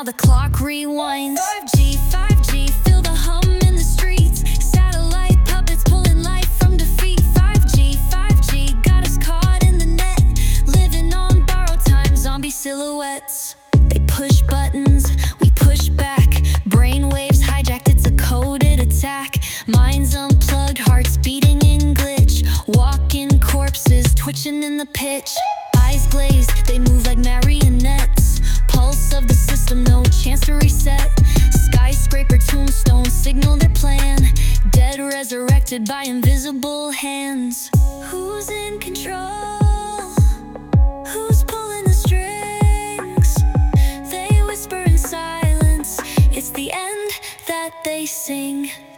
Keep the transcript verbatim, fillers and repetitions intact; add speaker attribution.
Speaker 1: the clock rewinds. five G, five G, feel the hum in the streets. Satellite puppets pulling life from defeat. five G, five G, got us caught in the net. Living on borrowed time, zombie silhouettes. They push buttons, we push back. Brainwaves hijacked, it's a coded attack. Minds unplugged, hearts beating in glitch. Walking corpses, twitching in the pitch. Eyes glazed, they move like marionettes. Pulse of the system, no chance to reset. Skyscraper tombstones signal their plan. Dead resurrected by invisible hands. Who's in control? Who's pulling the strings? They whisper in silence, it's the end that they sing.